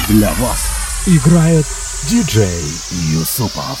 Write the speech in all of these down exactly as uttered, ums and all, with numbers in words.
Для вас играет диджей Юсупов.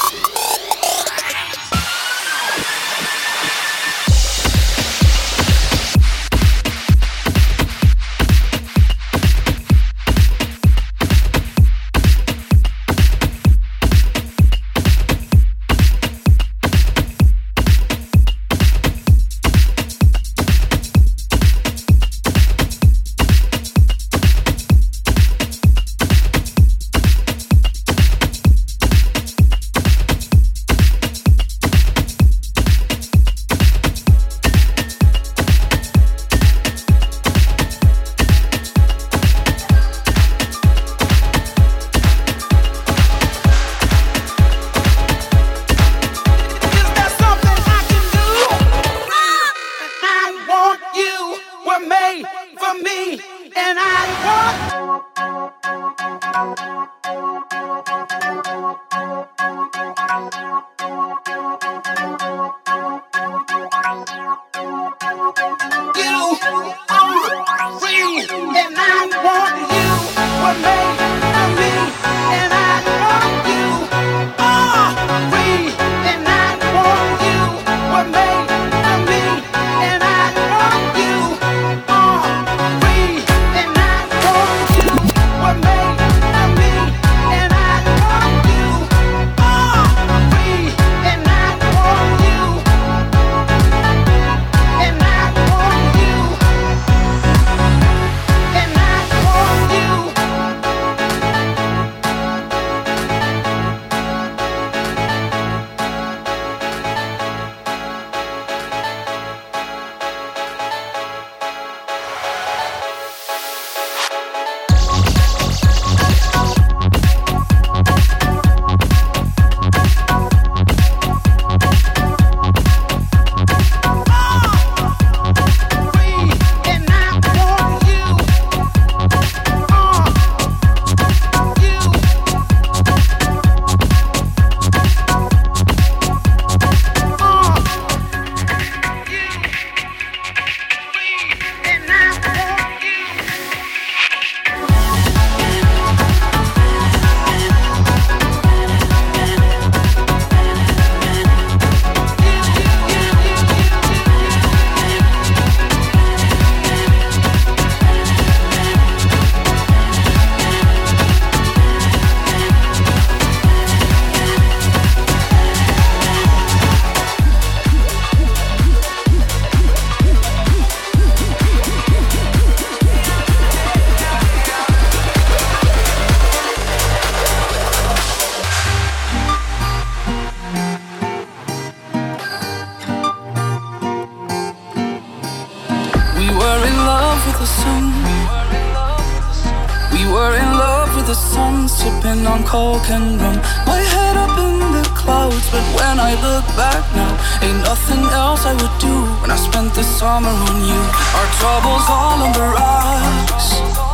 Coke and rum, my head up in the clouds. But when I look back now, ain't nothing else I would do when I spent the summer on you. Our troubles all on the rocks,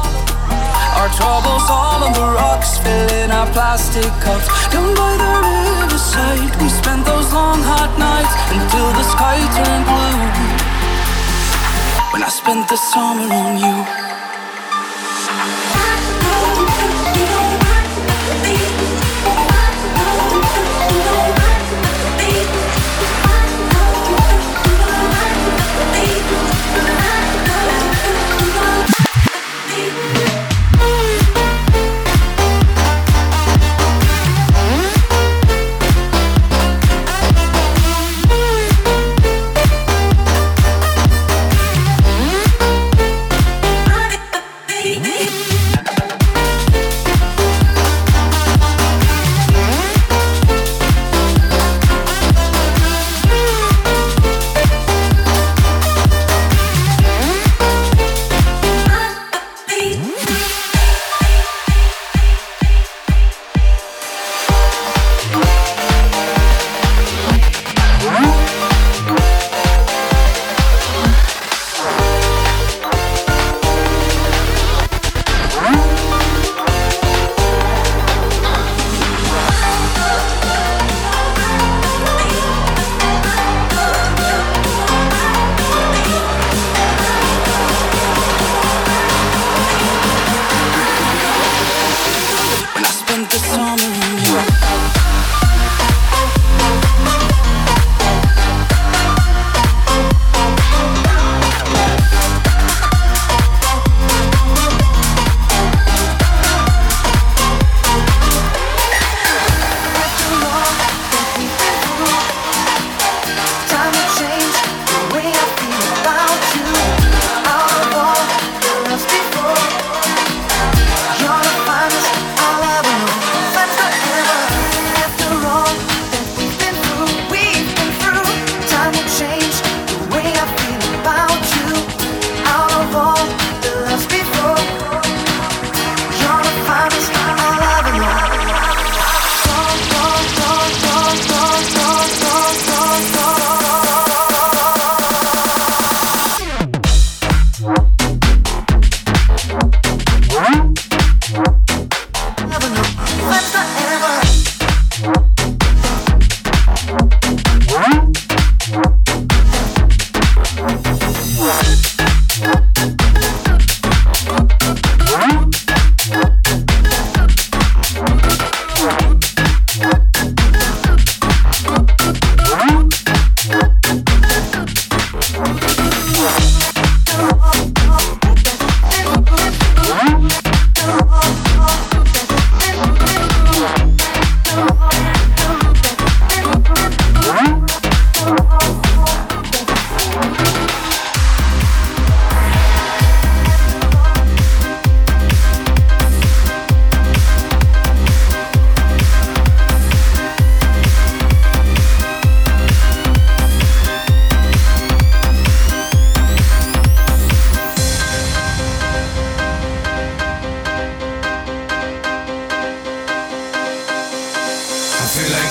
our troubles all on the rocks, filling our plastic cups. Down by the riverside, we spent those long hot nights until the sky turned blue. When I spent the summer on you.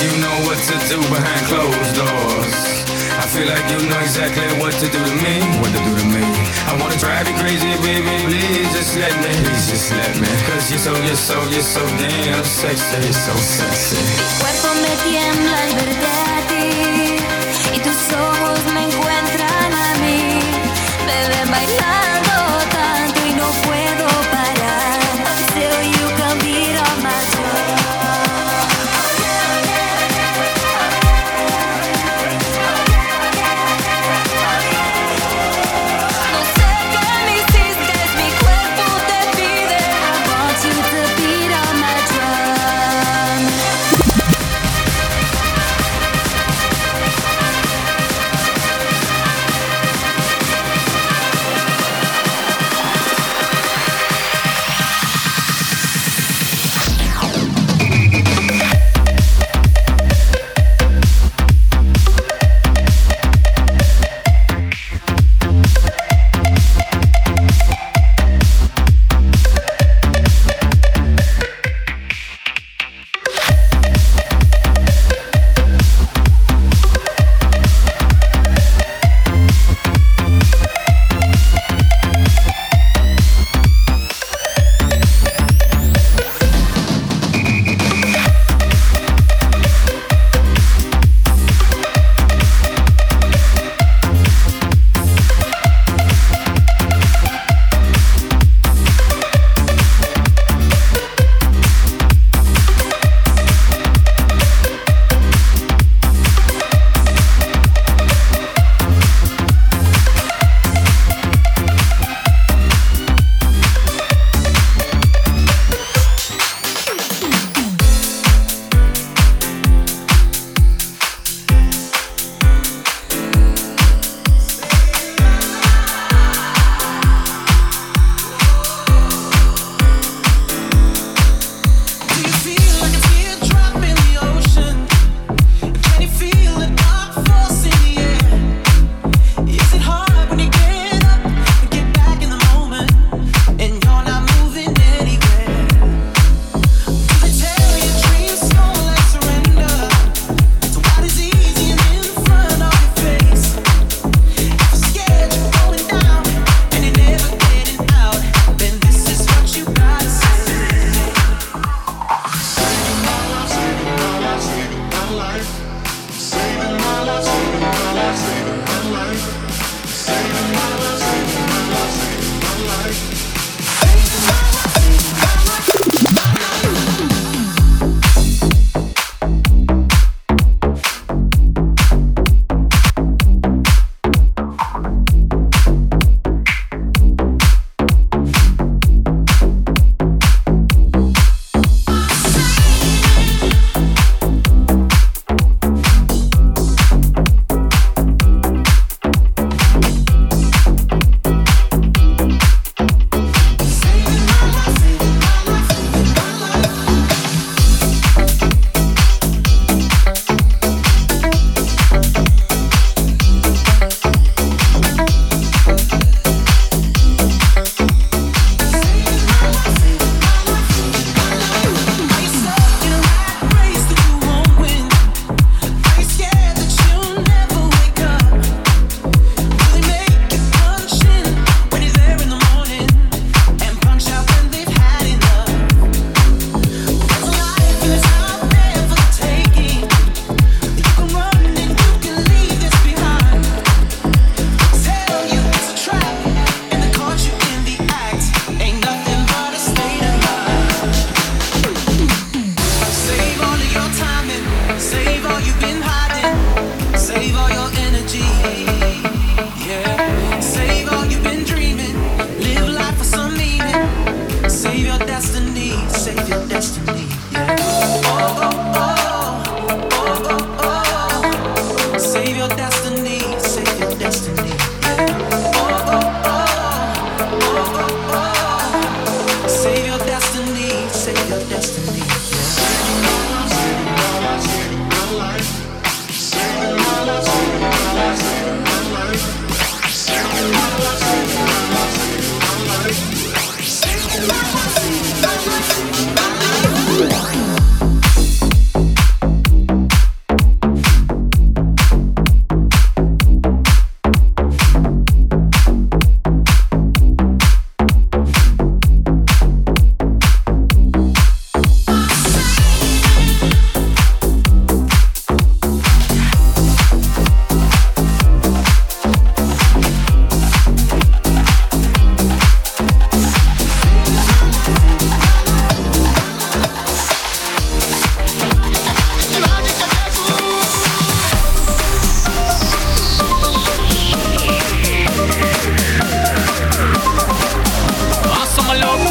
like you know what to do behind closed doors. I feel like you know exactly what to do to me, what to do to me. I wanna drive you crazy, baby, please just let me, please just let me. Cause you're so, you're so, you're so damn sexy, you're so sexy. Mi cuerpo me tiembla al verte a ti y tus ojos me encuentran a mí. Me ven bailando tanto y no puedo parar. Until you come beat on my door.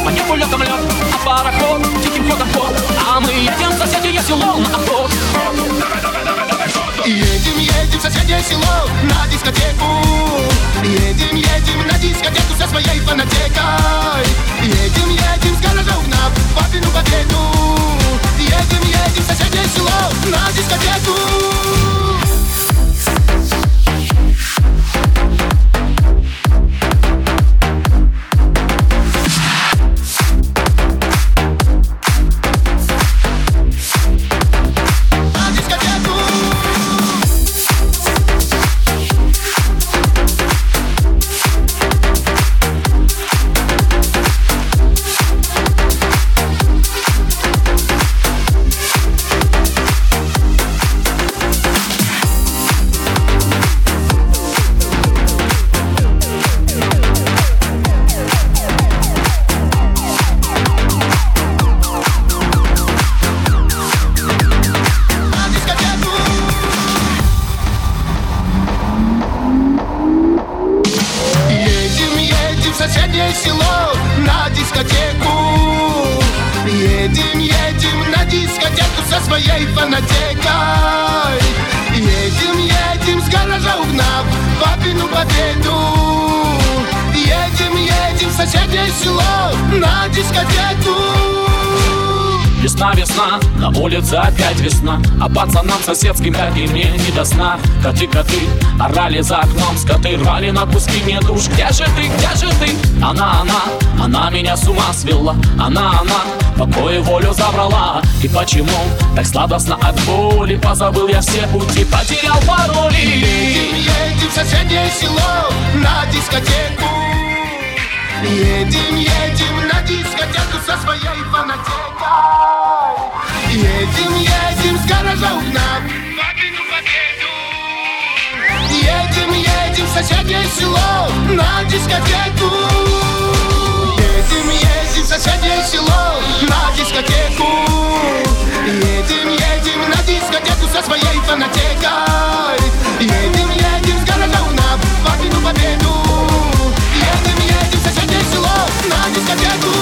По небу летом лед, а пароход тихим ходом ход. А мы едем в соседнее село на охот. Едем, едем в соседнее село на дискотеку. Едем, едем на дискотеку со своей фанатекой. Едем, едем с гаража угнав папину победу. Едем, едем в соседнее село на дискотеку. Село на дискотеку. Едем, едем на дискотеку со своей фанатекой. Едем, едем с гаража угнав папину победу. Едем, едем в соседнее село на дискотеку. Весна, весна, на улице опять весна. А пацанам соседским как и мне не до сна. Коты, коты, орали за окном. Скоты рвали на куски мне душ. Где же ты, где же ты? Она, она, она меня с ума свела. Она, она, покой и волю забрала. И почему так сладостно от боли? Позабыл я все пути, потерял пароли. Едем, едем в соседнее село на дискотеку. Едем, едем на дискотеку со своей фанатекой. Едем, едем с гаража угнав папину победу. Едем, едем в соседнее село на дискотеку. Едем, едем в соседнее село на дискотеку. Едем, едем на дискотеку со своей фанатекой. Едем, едем с гаража угнав папину победу. Едем, едем в соседнее село на дискотеку.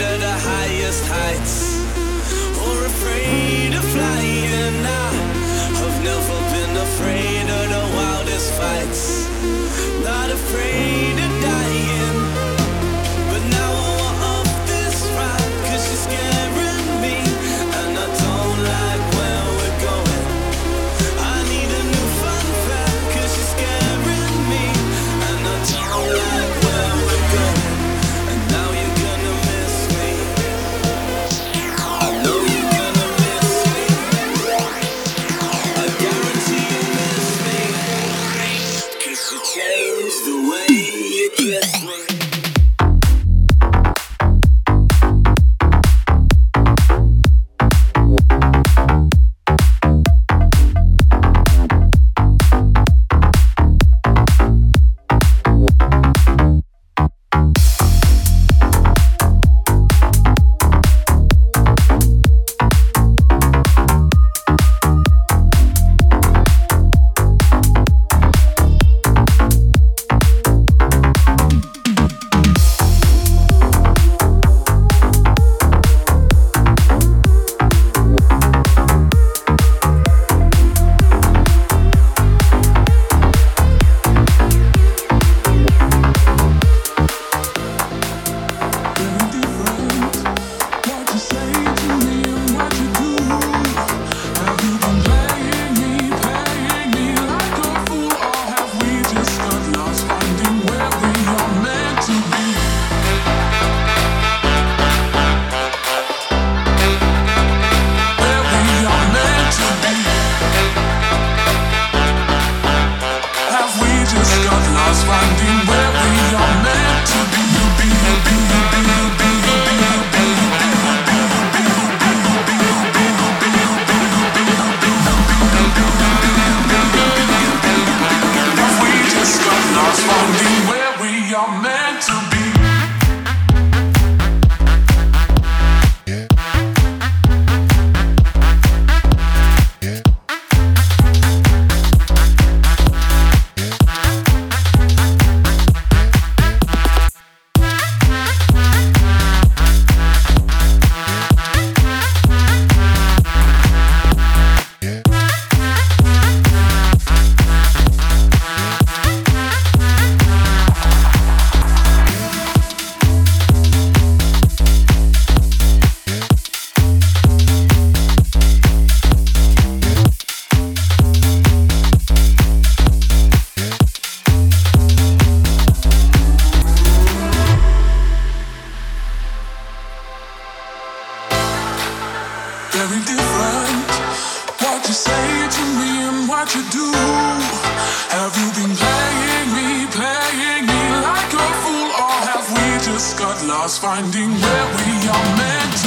of the highest heights, or afraid of flying. I have never been afraid of the wildest fights, not afraid of dying. But now I want off this ride, cause you're scaring me, and I don't like where we're going. I need a new fun fact, cause you're scaring me, and I don't like where we're going. And now you're gonna miss me. I know you're gonna miss me. I guarantee you miss me, cause you changed the way you kiss me. Finding where we are meant